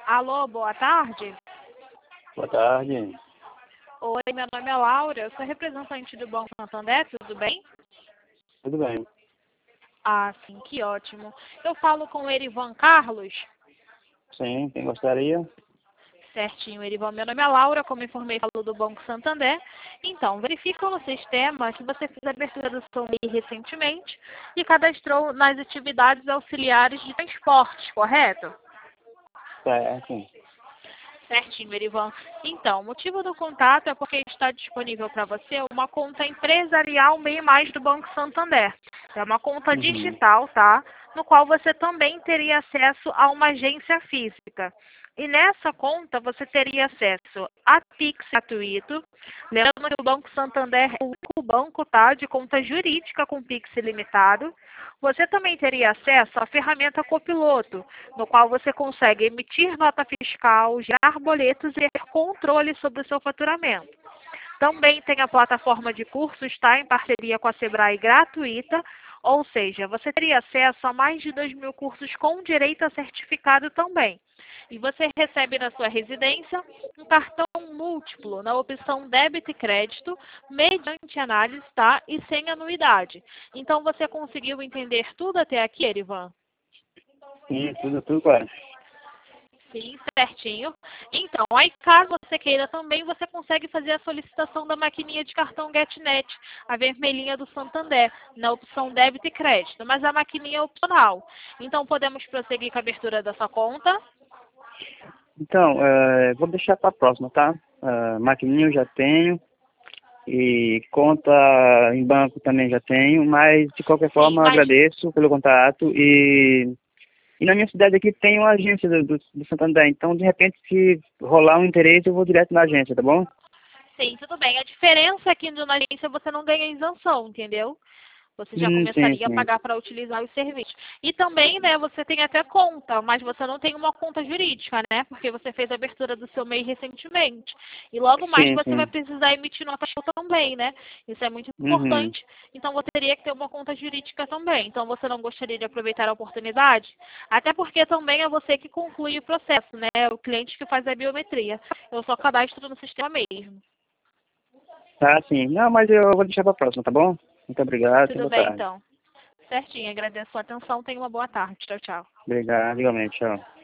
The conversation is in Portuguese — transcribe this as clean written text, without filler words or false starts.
Alô, boa tarde. Boa tarde. Oi, meu nome é Laura, eu sou representante do Banco Santander, tudo bem? Tudo bem. Ah, sim, que ótimo. Eu falo com o Erivan Carlos. Sim, quem gostaria? Certinho, Erivan. Meu nome é Laura, como informei, falo do Banco Santander. Então, verifica no sistema que você fez a abertura do seu MEI recentemente e cadastrou nas atividades auxiliares de transporte, correto? Certo. Certinho, Erivan. Então, o motivo do contato é porque está disponível para você uma conta empresarial MEI Mais do Banco Santander. É uma conta Uhum. digital, tá? No qual você também teria acesso a uma agência física. E nessa conta você teria acesso a Pix gratuito. Lembrando que o Banco Santander é o único banco, tá, de conta jurídica com Pix ilimitado. Você também teria acesso à ferramenta Copiloto, no qual você consegue emitir nota fiscal, gerar boletos e ter controle sobre o seu faturamento. Também tem a plataforma de cursos, tá, em parceria com a Sebrae gratuita, ou seja, você teria acesso a mais de 2.000 cursos com direito a certificado também. E você recebe na sua residência um cartão múltiplo na opção débito e crédito, mediante análise, tá, e sem anuidade. Então você conseguiu entender tudo até aqui, Erivan? Sim, tudo claro. Sim, certinho. Então, aí caso você queira também, você consegue fazer a solicitação da maquininha de cartão GetNet, a vermelhinha do Santander, na opção débito e crédito, mas a maquininha é opcional. Então, podemos prosseguir com a abertura dessa conta. Então, vou deixar para a próxima, tá? Maquininha eu já tenho e conta em banco também já tenho, mas de qualquer Sim, forma mas agradeço pelo contato e na minha cidade aqui tem uma agência do Santander, então de repente se rolar um interesse eu vou direto na agência, tá bom? sim, tudo bem. A diferença é que na agência você não ganha isenção, entendeu? Você já Sim, começaria a sim. pagar para utilizar os serviços. E também, né, você tem até conta, mas você não tem uma conta jurídica, né? Porque você fez a abertura do seu MEI recentemente. E logo mais Sim, você vai sim. precisar emitir nota fiscal também, né? Isso é muito Uhum. importante. Então você teria que ter uma conta jurídica também. Então você não gostaria de aproveitar a oportunidade? Até porque também é você que conclui o processo, né? É o cliente que faz a biometria. Eu só cadastro no sistema mesmo. Tá, sim. Não, mas eu vou deixar para a próxima, tá bom? Muito obrigado e Tudo boa bem, tarde. então. Certinho, agradeço a atenção. Tenha uma boa tarde. Tchau, tchau. Obrigado, igualmente, tchau.